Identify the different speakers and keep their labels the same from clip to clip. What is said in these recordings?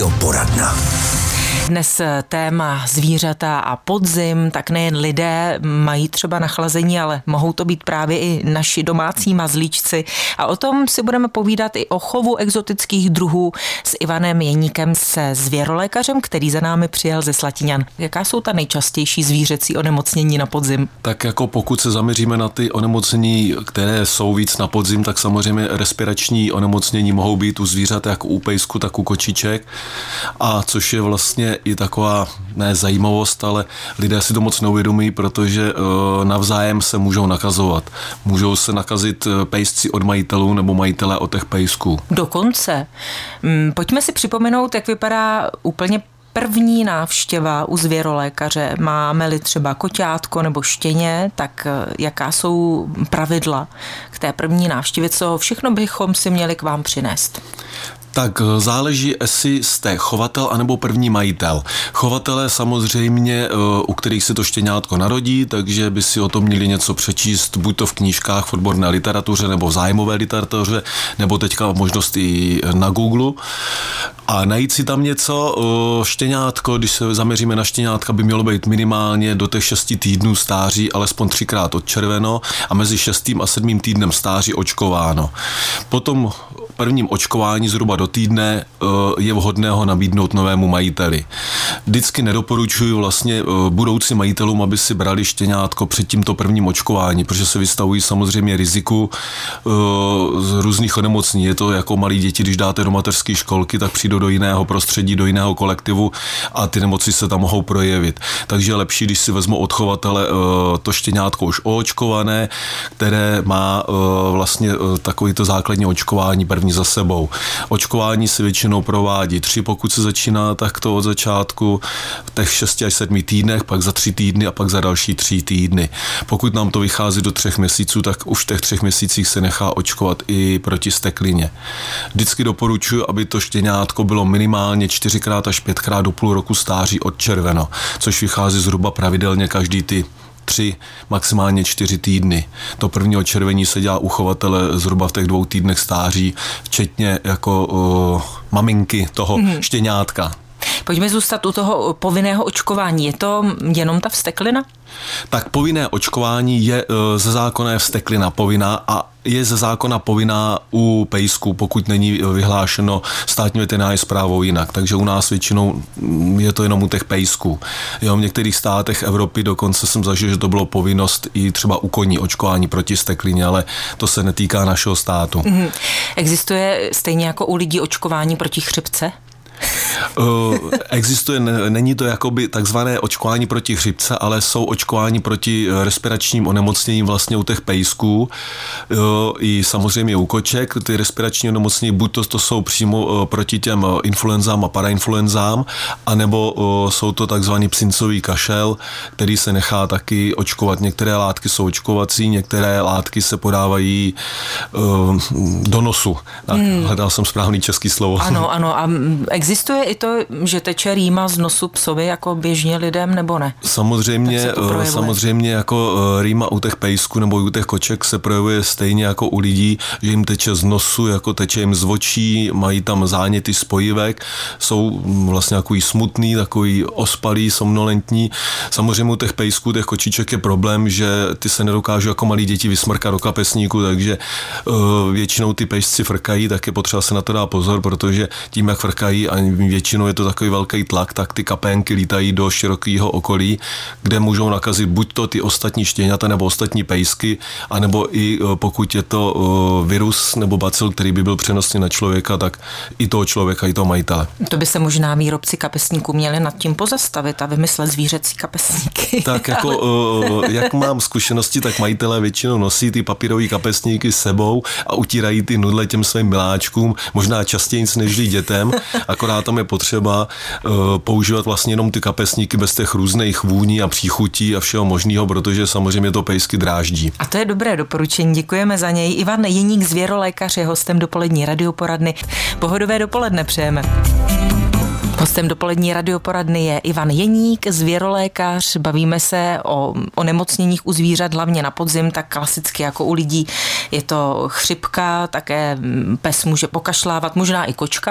Speaker 1: Radioporadna.
Speaker 2: Dnes téma zvířata a podzim, tak nejen lidé mají třeba nachlazení, ale mohou to být právě i naši domácí mazlíčci. A o tom si budeme povídat i o chovu exotických druhů s Ivanem Jeníkem, se zvěrolékařem, který za námi přijel ze Slatiňan. Jaká jsou ta nejčastější zvířecí onemocnění na podzim?
Speaker 3: Tak jako pokud se zaměříme na ty onemocnění, které jsou víc na podzim, tak samozřejmě respirační onemocnění mohou být u zvířat jak u pejsku, tak u kočiček. A což je vlastně i taková ne zajímavost, ale lidé si to moc neuvědomí, protože navzájem se můžou nakazovat. Můžou se nakazit pejsci od majitelů nebo majitelé od těch pejsků.
Speaker 2: Dokonce. Pojďme si připomenout, jak vypadá úplně první návštěva u zvěrolékaře. Máme-li třeba koťátko nebo štěně, tak jaká jsou pravidla k té první návštěvě? Co všechno bychom si měli k vám přinést?
Speaker 3: Tak záleží, jestli jste chovatel anebo první majitel. Chovatelé samozřejmě, u kterých se to štěňátko narodí, takže by si o tom měli něco přečíst, buď to v knížkách v odborné literatuře nebo v zájmové literatuře, nebo teďka možnost i na Google. A najít si tam něco. Štěňátko, když se zaměříme na štěňátka, by mělo být minimálně do těch 6 týdnů stáří, alespoň 3krát odčerveno a mezi 6. a 7. týdnem stáří očkováno. Potom prvním očkování zhruba do týdne je vhodné ho nabídnout novému majiteli. Vždycky nedoporučuji vlastně budoucím majitelům, aby si brali štěňátko před tímto prvním očkování, protože se vystavují samozřejmě riziku z různých onemocnění. Je to jako malí děti, když dáte do mateřské školky, tak přijdou do jiného prostředí, do jiného kolektivu a ty nemoci se tam mohou projevit. Takže je lepší, když si vezmu od chovatele to štěňátko už oočkované, které má vlastně takovýto základní očkování první za sebou. Očkování se většinou provádí 3, pokud se začíná takto od začátku v těch 6 až 7 týdnech, pak za 3 týdny a pak za další 3 týdny. Pokud nám to vychází do 3 měsíců, tak už v těch 3 měsících se nechá očkovat i proti steklině. Vždycky doporučuji, aby to štěňátko bylo minimálně 4krát až 5krát do půl roku stáří odčerveno, což vychází zhruba pravidelně každý ty 3, maximálně 4 týdny. To první odčervení se dělá u chovatele zhruba v těch 2 týdnech stáří, včetně jako maminky toho štěňátka.
Speaker 2: Pojďme zůstat u toho povinného očkování. Je to jenom ta vsteklina?
Speaker 3: Tak povinné očkování je ze zákona vsteklina povinná a je ze zákona povinná u pejsků, pokud není vyhlášeno státní veterinární správou jinak. Takže u nás většinou je to jenom u těch pejsků. Jo, v některých státech Evropy dokonce jsem zažil, že to bylo povinnost i třeba u koní očkování proti steklině, ale to se netýká našeho státu.
Speaker 2: Existuje stejně jako u lidí očkování proti chřipce?
Speaker 3: Existuje, není to jakoby takzvané očkování proti chřipce, ale jsou očkování proti respiračním onemocněním vlastně u těch pejsků i samozřejmě u koček. Ty respirační onemocnění buď to jsou přímo proti těm influenzám a parainfluenzám, anebo jsou to takzvaný psincový kašel, který se nechá taky očkovat. Některé látky jsou očkovací, některé látky se podávají do nosu. Tak, hledal jsem správný český slovo.
Speaker 2: Ano. A existuje i to, že teče rýma z nosu psovi jako běžně lidem, nebo ne?
Speaker 3: Samozřejmě jako rýma u těch pejsků nebo u těch koček se projevuje stejně jako u lidí, že jim teče z nosu, jako teče jim z očí, mají tam záněty spojivek, jsou vlastně takový smutný, takový ospalý, somnolentní. Samozřejmě u těch pejsků, těch kočiček je problém, že ty se nedokážou jako malí děti vysmrkat do kapesníku, takže většinou ty pejsci frkají, tak je potřeba se na to dát pozor, protože tím, jak frkají a většinou je to takový velký tlak, tak ty kapénky lítají do širokého okolí, kde můžou nakazit buď to ty ostatní štěňata nebo ostatní pejsky, anebo i pokud je to virus nebo bacil, který by byl přenosný na člověka, tak i toho člověka, i toho majitele.
Speaker 2: To by se možná výrobci kapesníků měli nad tím pozastavit a vymyslet zvířecí kapesníky.
Speaker 3: Tak jako, jak mám zkušenosti, tak majitelé většinou nosí ty papírové kapesníky s sebou a utírají ty nudle těm svým miláčkům, možná častěji než dětem, akorát tam je potřeba používat vlastně jenom ty kapesníky bez těch různých vůní a příchutí a všeho možného, protože samozřejmě to pejsky dráždí.
Speaker 2: A to je dobré doporučení, děkujeme za něj. Ivan Jeník, zvěrolékař, je hostem dopolední radioporadny. Pohodové dopoledne přejeme. Hostem dopolední radioporadny je Ivan Jeník, zvěrolékař. Bavíme se o onemocněních u zvířat, hlavně na podzim, tak klasicky jako u lidí. Je to chřipka, také pes může pokašlávat, možná i kočka.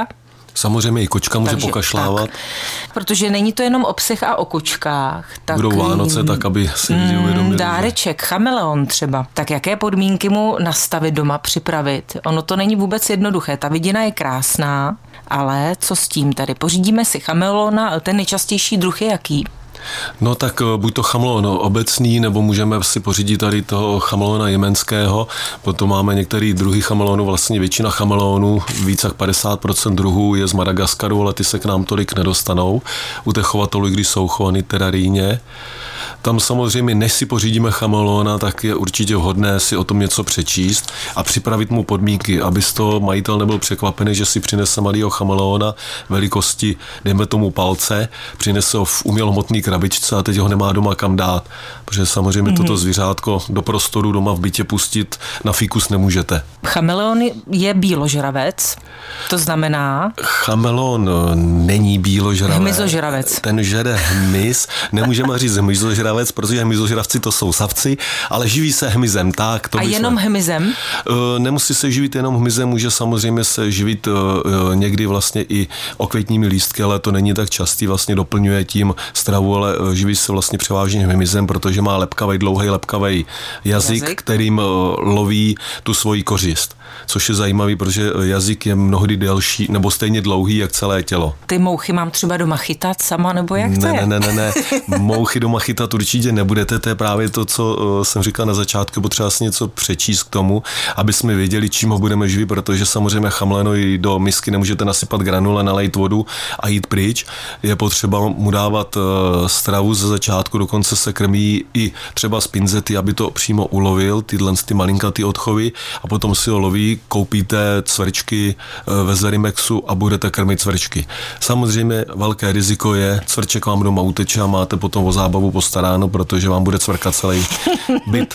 Speaker 3: Samozřejmě i kočka může pokašlávat.
Speaker 2: Tak, protože není to jenom o psech a o kočkách. Tak,
Speaker 3: budou Vánoce, tak aby si lidi uvědomili.
Speaker 2: Dáreček, chameleon třeba. Tak jaké podmínky mu nastavit doma, připravit? Ono to není vůbec jednoduché. Ta vidina je krásná, ale co s tím tady? Pořídíme si chameleona, ten nejčastější druh je jaký?
Speaker 3: No tak buď to chameleon obecný, nebo můžeme si pořídit tady toho chameleona jemenského, potom máme některý druhy chameleonů, vlastně většina chameleonů, víc jak 50% druhů je z Madagaskaru, ale ty se k nám tolik nedostanou u těch chovatelů, když jsou chovaný terarijně. Tam samozřejmě, než si pořídíme chameleona, tak je určitě vhodné si o tom něco přečíst a připravit mu podmínky, aby z toho majitel nebyl překvapený, že si přinese malýho chameleona velikosti, dejme tomu palce, přinese ho v umělohmotný krabičce a teď ho nemá doma kam dát, protože samozřejmě toto zvířátko do prostoru doma v bytě pustit na fíkus nemůžete.
Speaker 2: Chameleon je bíložravec, to znamená...
Speaker 3: Chameleon není bíložravec.
Speaker 2: Hmyzožravec.
Speaker 3: Ten žere hmyz, nemůžeme říct hmyzožravec, protože hmyzožravci to jsou savci, ale živí se hmyzem. Tak, to
Speaker 2: a jenom hmyzem?
Speaker 3: Nemusí se živit jenom hmyzem, může samozřejmě se živit někdy vlastně i okvětními lístky, ale to není tak častý, vlastně doplňuje tím stravu, ale živí se vlastně převážně hmyzem, protože má dlouhý lepkavý jazyk, kterým loví tu svoji kořist. Což je zajímavý, protože jazyk je mnohdy delší nebo stejně dlouhý, jak celé tělo.
Speaker 2: Ty mouchy mám třeba doma chytat sama, nebo jak to je?
Speaker 3: Ne. Mouchy doma chytat určitě nebudete, to je právě to, co jsem říkal na začátku, potřeba si něco přečíst k tomu, aby jsme věděli, čím ho budeme živit, protože samozřejmě chameleonovi do misky nemůžete nasypat granule, nalejt vodu a jít pryč. Je potřeba mu dávat stravu ze začátku, dokonce se krmí i třeba z pinzety, aby to přímo ulovil, tyhle ty malinkatý odchovy a potom si ho loví, koupíte cvrčky ve Zerimexu a budete krmit cvrčky. Samozřejmě velké riziko je, cvrček vám doma uteče a máte potom o zábavu postaráno, protože vám bude cvrkat celý byt.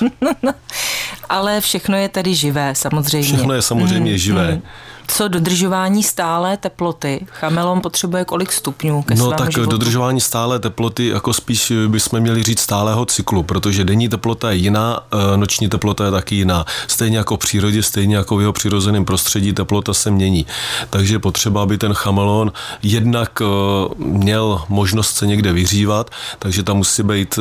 Speaker 2: Ale všechno je tedy živé, samozřejmě.
Speaker 3: Všechno je samozřejmě živé.
Speaker 2: Co dodržování stálé teploty? Chameleon potřebuje kolik stupňů ke svému
Speaker 3: tak
Speaker 2: životu?
Speaker 3: Dodržování stálé teploty, jako spíš bychom měli říct stálého cyklu, protože denní teplota je jiná, noční teplota je taky jiná. Stejně jako v přírodě, stejně jako v jeho přirozeném prostředí teplota se mění. Takže je potřeba, aby ten chameleon jednak měl možnost se někde vyhřívat, takže tam musí být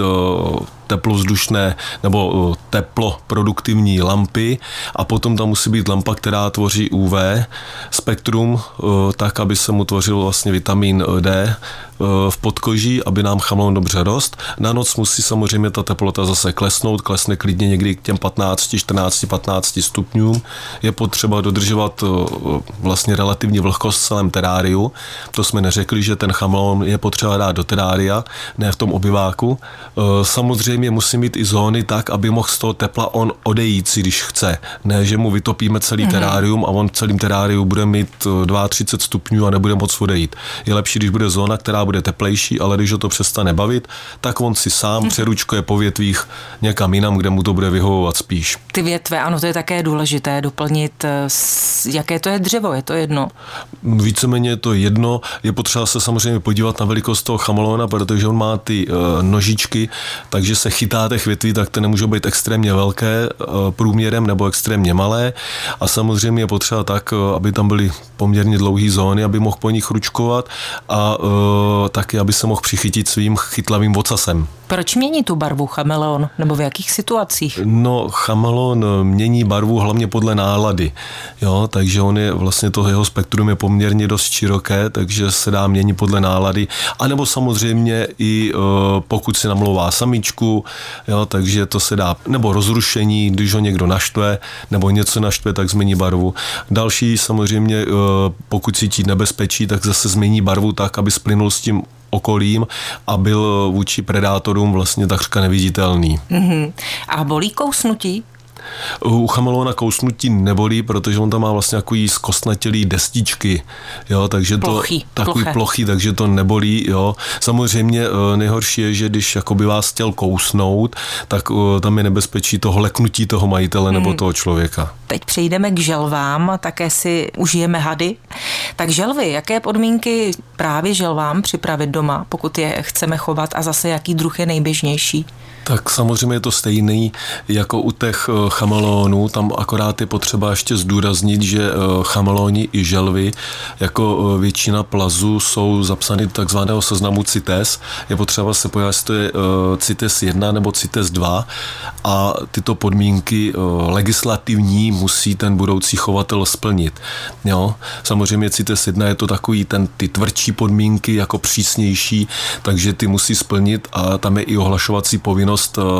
Speaker 3: teplovzdušné nebo teploproduktivní lampy a potom tam musí být lampa, která tvoří UV spektrum, tak, aby se mu tvořil vlastně vitamin D v podkoží, aby nám chameleon dobře rost. Na noc musí samozřejmě ta teplota zase klesne klidně někdy k těm 15, 14, 15 stupňům. Je potřeba dodržovat vlastně relativní vlhkost v celém teráriu. To jsme neřekli, že ten chameleon je potřeba dát do terária, ne v tom obyváku. Samozřejmě musí mít i zóny tak, aby mohl z toho tepla on odejít si, když chce. Ne, že mu vytopíme celý terárium a on v celém teráriu bude mít 32 stupňů a nebude moc odejít. Je lepší, když bude zóna, která bude teplejší, ale když ho to přestane bavit, tak on si sám přeručkuje po větvích někam jinam, kde mu to bude vyhovovat spíš.
Speaker 2: Ty větve, ano, to je také důležité doplnit. Jaké to je dřevo, je to jedno?
Speaker 3: Víceméně je to jedno. Je potřeba se samozřejmě podívat na velikost toho chameleona, protože on má ty nožičky, takže se chytá těch větví, tak to nemůže být extrémně velké průměrem nebo extrémně malé. A samozřejmě je potřeba tak, aby tam byly poměrně dlouhé zóny, aby mohl po nich ručkovat a taky, aby se mohl přichytit svým chytlavým ocasem.
Speaker 2: Proč mění tu barvu chameleon? Nebo v jakých situacích?
Speaker 3: No, chameleon mění barvu hlavně podle nálady. Jo, takže on je vlastně to jeho spektrum je poměrně dost široké, takže se dá měnit podle nálady. A nebo samozřejmě i pokud si namlouvá samičku, jo, takže to se dá, nebo rozrušení, když ho někdo naštve, nebo něco naštve, tak změní barvu. Další samozřejmě, pokud cítí nebezpečí, tak zase změní barvu tak, aby splynul s tím okolím a byl vůči predátorům vlastně takřka neviditelný.
Speaker 2: A bolí kousnutí?
Speaker 3: U chameleona kousnutí nebolí, protože on tam má vlastně takový zkostnatělý destičky, jo, takže takový plochý, takže to nebolí, jo. Samozřejmě nejhorší je, že když jakoby vás chtěl kousnout, tak tam je nebezpečí toho leknutí toho majitele nebo toho člověka.
Speaker 2: Teď přejdeme k želvám a také si užijeme hady. Tak želvy, jaké podmínky právě želvám připravit doma, pokud je chceme chovat a zase jaký druh je nejběžnější?
Speaker 3: Tak samozřejmě je to stejný jako u těch chameleonů, tam akorát je potřeba ještě zdůraznit, že chameleoni i želvy jako většina plazů jsou zapsány do takzvaného seznamu CITES. Je potřeba se podívat, jestli to je CITES 1 nebo CITES 2 a tyto podmínky legislativní musí ten budoucí chovatel splnit. Jo? Samozřejmě CITES 1 je to takový ty tvrdší podmínky jako přísnější, takže ty musí splnit a tam je i ohlašovací povinnost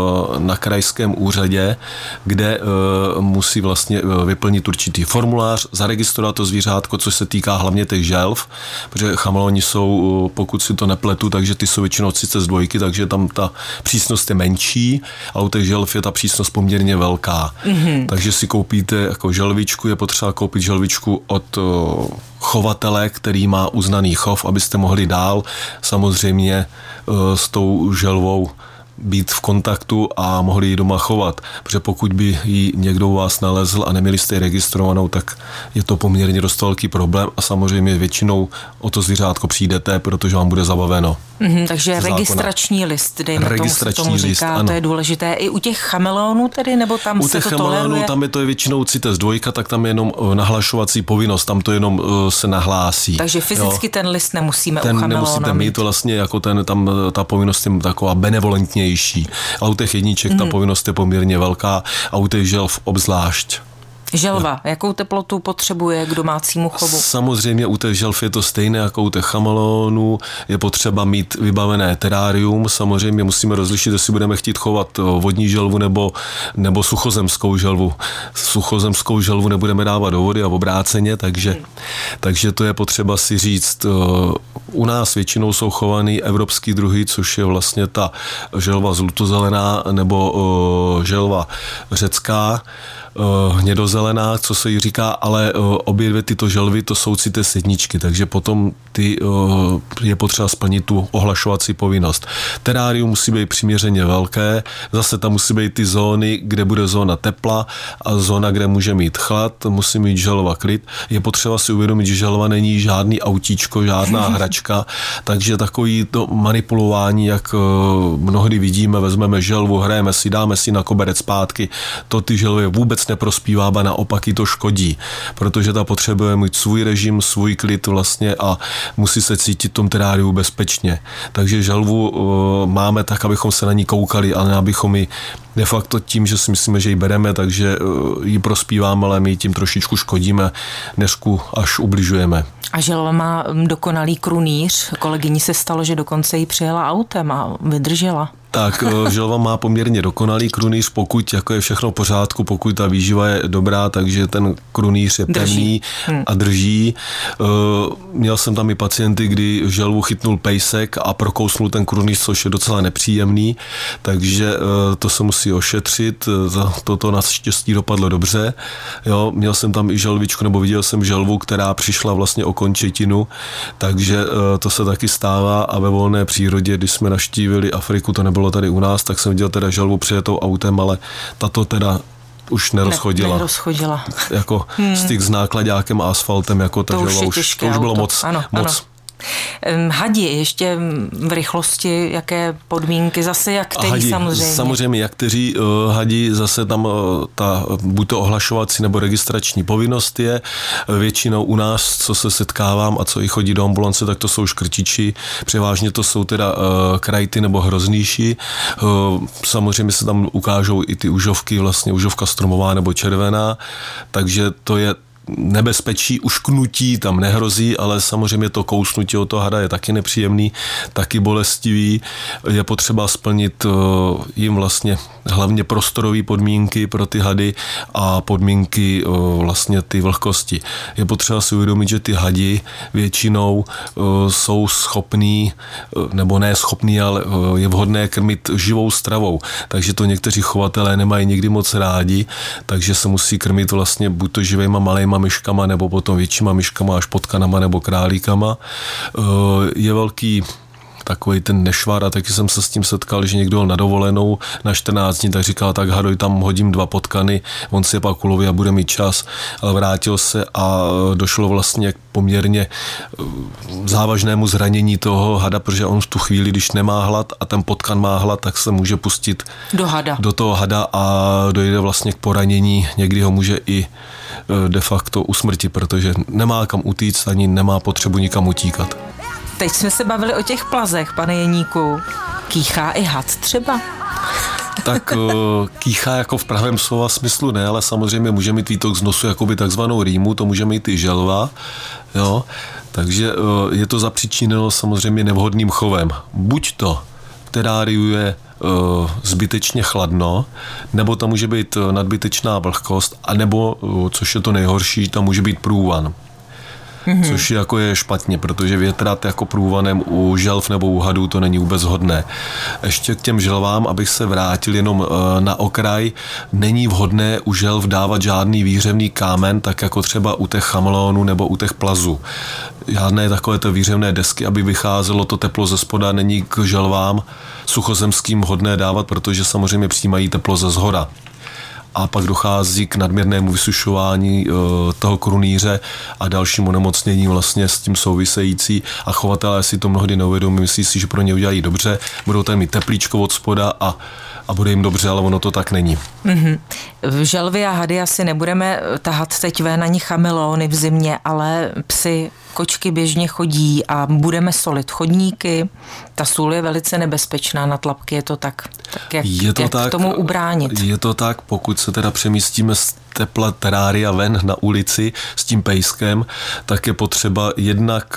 Speaker 3: na krajském úřadě, kde musí vlastně vyplnit určitý formulář, zaregistrovat to zvířátko, což se týká hlavně těch želv, protože chameleoni jsou, pokud si to nepletu, takže ty jsou většinou CITES 2, takže tam ta přísnost je menší, a u těch želv je ta přísnost poměrně velká. Mm-hmm. Takže si koupíte jako želvičku, je potřeba koupit želvičku od chovatele, který má uznaný chov, abyste mohli dál samozřejmě s tou želvou být v kontaktu a mohli ji doma chovat. Protože pokud by ji někdo u vás nalezl a neměli jste ji registrovanou, tak je to poměrně dost velký problém a samozřejmě většinou o to zvířátko přijdete, protože vám bude zabaveno.
Speaker 2: Takže registrační list, dejme tomu říká,
Speaker 3: ano.
Speaker 2: To je důležité. I u těch chameleonů tedy, nebo tam
Speaker 3: u
Speaker 2: se to
Speaker 3: toleruje? U těch chameleonů tam je to většinou CITES 2, tak tam je jenom nahlašovací povinnost, tam to jenom se nahlásí.
Speaker 2: Takže fyzicky ten list nemusíme u chameleona
Speaker 3: nemusíte mít. To vlastně jako tam ta povinnost je taková benevolentnější. A u těch jedniček ta povinnost je poměrně velká a u těch želv obzvlášť.
Speaker 2: Želva, jakou teplotu potřebuje k domácímu chovu?
Speaker 3: Samozřejmě u těch želv je to stejné jako u těch chameleonů. Je potřeba mít vybavené terárium. Samozřejmě musíme rozlišit, jestli budeme chtít chovat vodní želvu nebo suchozemskou želvu. Suchozemskou želvu nebudeme dávat do vody a obráceně, takže to je potřeba si říct. U nás většinou jsou chovaný evropský druhy, což je vlastně ta želva zlutozelená nebo želva řecká, hnědozelená, co se jí říká, ale obě dvě tyto želvy to jsou CITES 1, takže potom je potřeba splnit tu ohlašovací povinnost. Terárium musí být přiměřeně velké, zase tam musí být ty zóny, kde bude zóna tepla a zóna, kde může mít chlad, musí mít želva klid. Je potřeba si uvědomit, že želva není žádný autíčko, žádná hračka, takže takový to manipulování, jak mnohdy vidíme, vezmeme želvu, hrajeme si, dáme si na koberec zpátky, to ty želvy vůbec neprospívá, ba naopak jí to škodí, protože ta potřebuje mít svůj režim, svůj klid vlastně a musí se cítit v tom teráriu bezpečně. Takže želvu máme tak, abychom se na ní koukali, ale abychom ji de facto tím, že si myslíme, že ji bereme, takže ji prospíváme, ale my ji tím trošičku škodíme, nežku až ubližujeme.
Speaker 2: A želva má dokonalý krunýř. Kolegyni se stalo, že dokonce ji přijela autem a vydržela.
Speaker 3: Tak želva má poměrně dokonalý krunýř, pokud jako je všechno v pořádku, pokud ta výživa je dobrá, takže ten krunýř je pevný a drží. Měl jsem tam i pacienty, kdy želvu chytnul pejsek a prokousnul ten krunýř, což je docela nepříjemný, takže to se musí ošetřit. Toto naštěstí dopadlo dobře. Jo, měl jsem tam i želvičku, nebo viděl jsem želvu, která přišla vlastně o končetinu, takže to se taky stává a ve volné přírodě, když jsme navštívili Afriku, to nebylo tady u nás, tak jsem viděl teda želvu přijetou autem, ale tato teda už nerozchodila. Jako styk s nákladákem a asfaltem, jako ta želva to už bylo moc.
Speaker 2: Ano. Hadi ještě v rychlosti, jaké podmínky, zase jak kteří samozřejmě?
Speaker 3: Samozřejmě, jak kteří hadi, zase tam buď to ohlašovací nebo registrační povinnost je. Většinou u nás, co se setkávám a co i chodí do ambulance, tak to jsou škrtiči. Převážně to jsou teda krajty nebo hroznýši. Samozřejmě se tam ukážou i ty užovky, vlastně užovka stromová nebo červená, takže to je nebezpečí, ušknutí tam nehrozí, ale samozřejmě to kousnutí od toho hada je taky nepříjemný, taky bolestivý. Je potřeba splnit jim vlastně hlavně prostorové podmínky pro ty hady a podmínky vlastně ty vlhkosti. Je potřeba si uvědomit, že ty hadi většinou jsou schopný, nebo ne schopný, ale je vhodné krmit živou stravou, takže to někteří chovatelé nemají nikdy moc rádi, takže se musí krmit vlastně buď to živejma malejma myškama, nebo potom většíma myškama až potkanama nebo králíkama. Je velký takový ten nešvar a taky jsem se s tím setkal, že někdo na dovolenou na 14 dní, tak říkal, tak hadoj, tam hodím 2 potkany, on si je pak uloví a bude mít čas, ale vrátil se a došlo vlastně k poměrně závažnému zranění toho hada, protože on v tu chvíli, když nemá hlad a ten potkan má hlad, tak se může pustit do toho hada a dojde vlastně k poranění, někdy ho může i de facto usmrtit, protože nemá kam utíct, ani nemá potřebu nikam utíkat.
Speaker 2: Teď jsme se bavili o těch plazech, pane Jeníku. Kýchá i had třeba?
Speaker 3: Tak kýchá jako v pravém slova smyslu ne, ale samozřejmě může mít výtok z nosu jakoby takzvanou rýmu, to může mít i želva, jo. Takže je to zapříčiněno samozřejmě nevhodným chovem. Buď to v teráriu je zbytečně chladno, nebo tam může být nadbytečná vlhkost, anebo, což je to nejhorší, tam může být průvan. Což jako je špatně, protože větrat jako průvanem u želv nebo u hadů to není vůbec hodné. Ještě k těm želvám, abych se vrátil jenom na okraj, není vhodné u želv dávat žádný výhřevný kámen, tak jako třeba u těch chameleonů nebo u těch plazů. Žádné takovéto výhřevné desky, aby vycházelo to teplo ze spoda, není k želvám suchozemským hodné dávat, protože samozřejmě přijímají teplo ze zhora. A pak dochází k nadměrnému vysušování toho krunýře a dalšímu onemocnění vlastně s tím související a chovatelé si to mnohdy neuvědomí, myslí si, že pro ně udělají dobře, budou tam mít teplíčko od spoda a bude jim dobře, ale ono to tak není.
Speaker 2: V želvy a hady asi nebudeme tahat teď ven ani chameleony v zimě, ale psy, kočky běžně chodí a budeme solit chodníky. Ta sůl je velice nebezpečná na tlapky, je to tak? Jak tomu ubránit?
Speaker 3: Je to tak, pokud se teda přemístíme z tepla terária ven na ulici s tím pejskem, tak je potřeba jednak,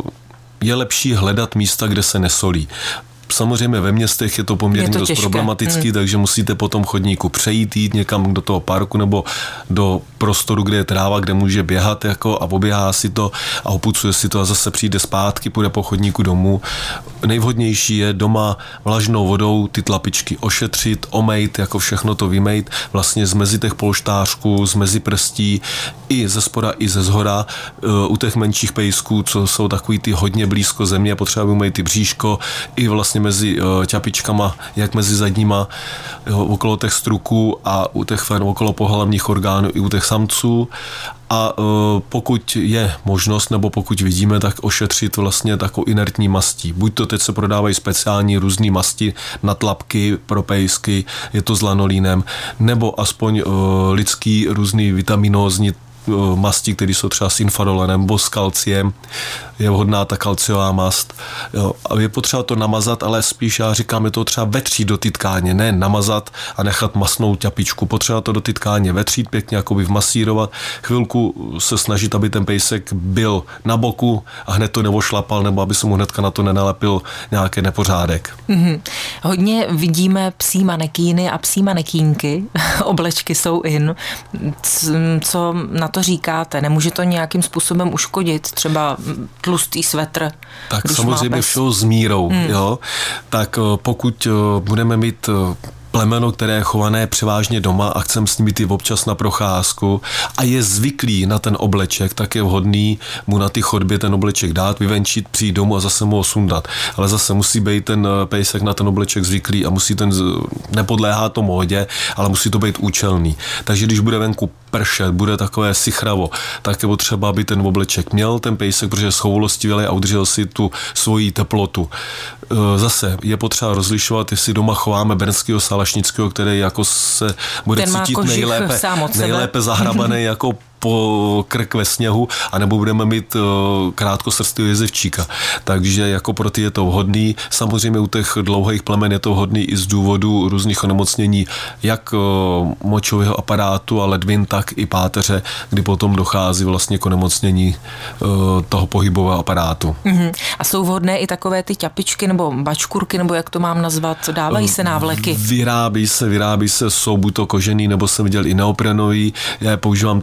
Speaker 3: je lepší hledat místa, kde se nesolí. Samozřejmě ve městech je to poměrně dost problematický, takže musíte po tom chodníku přejít, jít někam do toho parku nebo do prostoru, kde je tráva, kde může běhat jako a oběhá si to a opucuje si to a zase přijde zpátky, půjde po chodníku domů. Nejvhodnější je doma vlažnou vodou ty tlapičky ošetřit, omejt, jako všechno to vymejt, vlastně z mezi těch polštářků, z mezi prstí, i ze spoda, i ze zhora. U těch menších pejsků, co jsou takový ty hodně blízko země, potřeba vymejt ty bříško, i vlastně mezi ťapičkama, jak mezi zadníma, okolo těch struků a u těch okolo pohlavních orgánů i u těch samců. A pokud je možnost, nebo pokud vidíme, tak ošetřit vlastně takovou inertní mastí. Buď to teď se prodávají speciální různé masti na tlapky pro pejsky, je to s lanolínem, nebo aspoň lidský různý vitaminózní masti, které jsou třeba s infadolenem nebo s kalciem, je vhodná ta kalciová mast. Jo, a je potřeba to namazat, ale spíš já říkám, je to třeba vetřít do ty tkáně, ne namazat a nechat masnout ťapičku. Potřeba to do ty tkáně vetřít, pěkně jakoby vmasírovat, chvilku se snažit, aby ten pejsek byl na boku a hned to nevošlapal, nebo aby se mu hnedka na to nenalepil nějaký nepořádek.
Speaker 2: Hodně vidíme psí manekíny a psí manekínky, oblečky jsou in. Co na to říkáte? Nemůže to nějakým způsobem uškodit? Třeba tlustý svetr?
Speaker 3: Tak samozřejmě všeho s mírou. Jo? Tak pokud budeme mít plemeno, které je chované převážně doma a chceme s nimi jít občas na procházku a je zvyklý na ten obleček, tak je vhodný mu na ty chodbě ten obleček dát, vyvenčit, přijít domů a zase mu ho sundat. Ale zase musí být ten pejsek na ten obleček zvyklý a nepodléhá to módě, ale musí to být účelný. Takže když bude venku pršet, bude takové sichravo, tak je potřeba, aby ten obleček měl ten pejsek, protože je schoulostivý a udržel si tu svoji teplotu. Zase je potřeba rozlišovat, jestli doma chováme bernského salašnického, který jako se bude cítit nejlépe zahrabaný jako po krk ve sněhu, anebo budeme mít krátkosrstého jezevčíka. Takže jako pro ty je to vhodný. Samozřejmě u těch dlouhých plemen je to vhodný i z důvodu různých onemocnění, jak močového aparátu a ledvin, tak i páteře, kdy potom dochází vlastně k onemocnění toho pohybového aparátu.
Speaker 2: A jsou vhodné i takové ty ťapičky nebo bačkurky, nebo jak to mám nazvat? Dávají se návleky? Vyrábí
Speaker 3: se, jsou buď to kožený, nebo jsem viděl i neoprenový. Já je používám teda spíš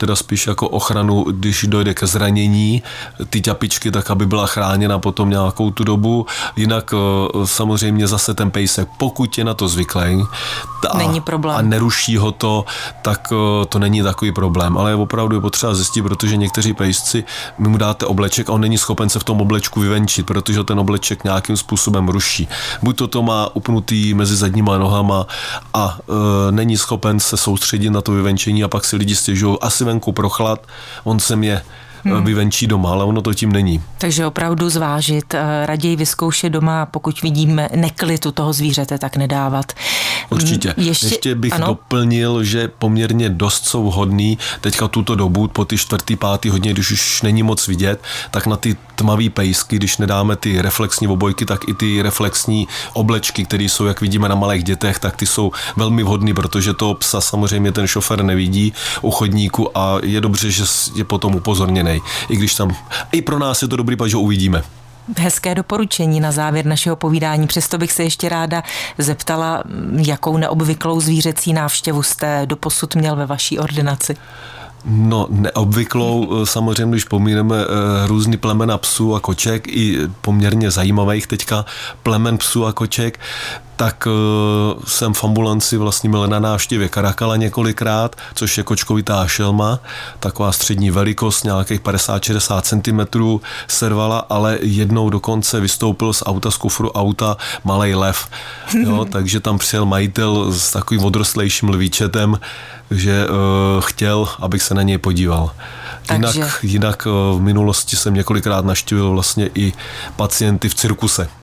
Speaker 3: spíš jako ochranu, když dojde ke zranění ty ťapičky, tak aby byla chráněna potom nějakou tu dobu. Jinak samozřejmě zase ten pejsek, pokud je na to zvyklý
Speaker 2: není problém.
Speaker 3: A neruší ho to, tak to není takový problém. Ale opravdu je potřeba zjistit, protože někteří pejsci, my mu dáte obleček a on není schopen se v tom oblečku vyvenčit, protože ten obleček nějakým způsobem ruší. Buď to má upnutý mezi zadníma nohama a není schopen se soustředit na to vyvenčení a pak si lidi stěžují, asi venku prochlad, on se mě vyvenčí doma, ale ono to tím není.
Speaker 2: Takže opravdu zvážit, raději vyzkoušet doma, pokud vidíme neklid u toho zvířete, tak nedávat.
Speaker 3: Určitě. Ještě bych doplnil, že poměrně dost jsou hodný teďka tuto dobu, po ty 4., 5. hodině, když už není moc vidět, tak na ty tmavý pejsky, když nedáme ty reflexní obojky, tak i ty reflexní oblečky, které jsou, jak vidíme na malých dětech, tak ty jsou velmi vhodný, protože toho psa samozřejmě ten šofér nevidí u chodníku a je dobře, že je potom upozorněný. I když tam, i pro nás je to dobrý, protože ho uvidíme.
Speaker 2: Hezké doporučení na závěr našeho povídání. Přesto bych se ještě ráda zeptala, jakou neobvyklou zvířecí návštěvu jste doposud měl ve vaší ordinaci?
Speaker 3: No, neobvyklou, samozřejmě, když pomíneme různý plemena psů a koček, i poměrně zajímavých teďka plemen psů a koček, tak jsem v ambulanci vlastně měl na návštěvě karakala několikrát, což je kočkovitá šelma, taková střední velikost, nějakých 50-60 cm servala, ale jednou dokonce vystoupil z auta, z kufru auta malej lev. Jo, takže tam přijel majitel s takovým odrostlejším lvíčetem, že chtěl, abych se na něj podíval. Jinak v minulosti jsem několikrát navštívil vlastně i pacienty v cirkuse.